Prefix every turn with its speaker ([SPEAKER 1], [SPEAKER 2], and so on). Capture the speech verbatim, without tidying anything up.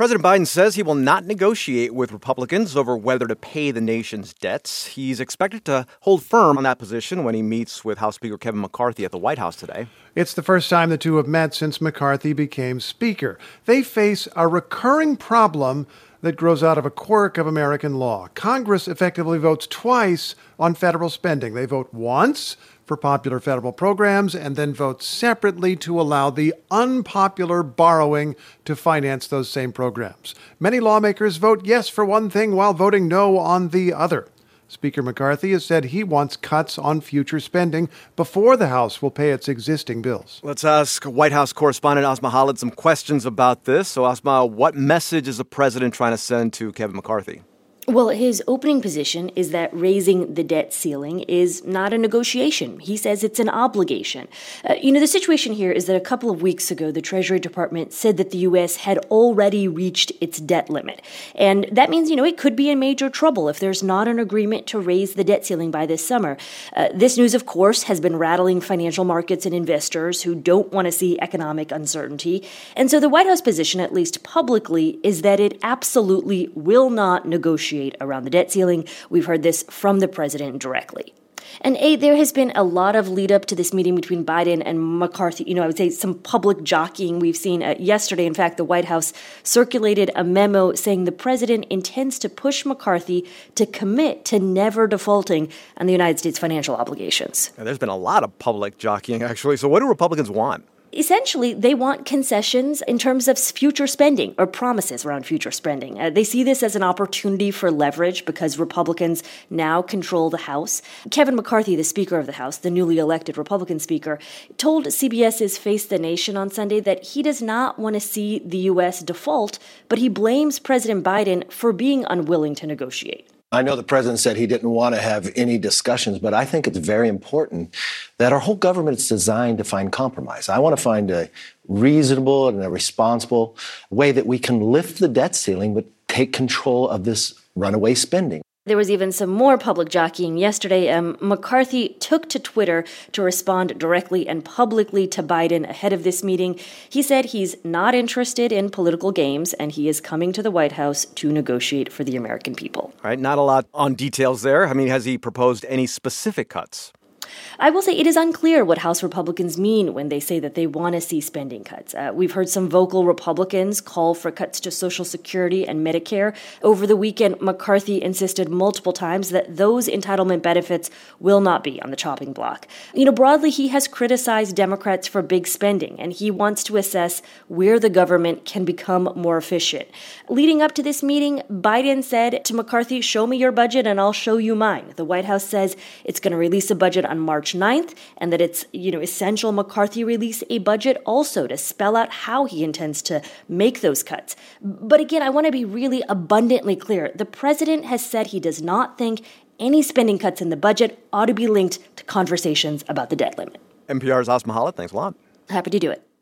[SPEAKER 1] President Biden says he will not negotiate with Republicans over whether to pay the nation's debts. He's expected to hold firm on that position when he meets with House Speaker Kevin McCarthy at the White House today.
[SPEAKER 2] It's the first time the two have met since McCarthy became Speaker. They face a recurring problem that grows out of a quirk of American law. Congress effectively votes twice on federal spending. They vote once for popular federal programs and then vote separately to allow the unpopular borrowing to finance those same programs. Many lawmakers vote yes for one thing while voting no on the other. Speaker McCarthy has said he wants cuts on future spending before the House will pay its existing bills.
[SPEAKER 1] Let's ask White House correspondent Asma Khalid some questions about this. So, Asma, what message is the president trying to send to Kevin McCarthy?
[SPEAKER 3] Well, his opening position is that raising the debt ceiling is not a negotiation. He says it's an obligation. Uh, you know, the situation here is that a couple of weeks ago, the Treasury Department said that the U S had already reached its debt limit. And that means, you know, it could be in major trouble if there's not an agreement to raise the debt ceiling by this summer. Uh, this news, of course, has been rattling financial markets and investors who don't want to see economic uncertainty. And so the White House position, at least publicly, is that it absolutely will not negotiate around the debt ceiling. We've heard this from the president directly. And A, there has been a lot of lead up to this meeting between Biden and McCarthy. You know, I would say some public jockeying we've seen. Uh, yesterday, in fact, the White House circulated a memo saying the president intends to push McCarthy to commit to never defaulting on the United States financial obligations.
[SPEAKER 1] Now, there's been a lot of public jockeying, actually. So what do Republicans want?
[SPEAKER 3] Essentially, they want concessions in terms of future spending or promises around future spending. Uh, they see this as an opportunity for leverage because Republicans now control the House. Kevin McCarthy, the Speaker of the House, the newly elected Republican Speaker, told CBS's Face the Nation on Sunday that he does not want to see the U S default, but he blames President Biden for being unwilling to negotiate.
[SPEAKER 4] I know the president said he didn't want to have any discussions, but I think it's very important that our whole government is designed to find compromise. I want to find a reasonable and a responsible way that we can lift the debt ceiling, but take control of this runaway spending.
[SPEAKER 3] There was even some more public jockeying yesterday. Um, McCarthy took to Twitter to respond directly and publicly to Biden ahead of this meeting. He said he's not interested in political games, and he is coming to the White House to negotiate for the American people.
[SPEAKER 1] All right, not a lot on details there. I mean, has he proposed any specific cuts?
[SPEAKER 3] I will say it is unclear what House Republicans mean when they say that they want to see spending cuts. Uh, we've heard some vocal Republicans call for cuts to Social Security and Medicare. Over the weekend, McCarthy insisted multiple times that those entitlement benefits will not be on the chopping block. You know, broadly, he has criticized Democrats for big spending, and he wants to assess where the government can become more efficient. Leading up to this meeting, Biden said to McCarthy, "Show me your budget and I'll show you mine." The White House says it's going to release a budget on March ninth, and that it's, you know, essential McCarthy release a budget also to spell out how he intends to make those cuts. But again, I want to be really abundantly clear. The president has said he does not think any spending cuts in the budget ought to be linked to conversations about the debt limit.
[SPEAKER 1] N P R's Asma Khalid, thanks a lot.
[SPEAKER 3] Happy to do it.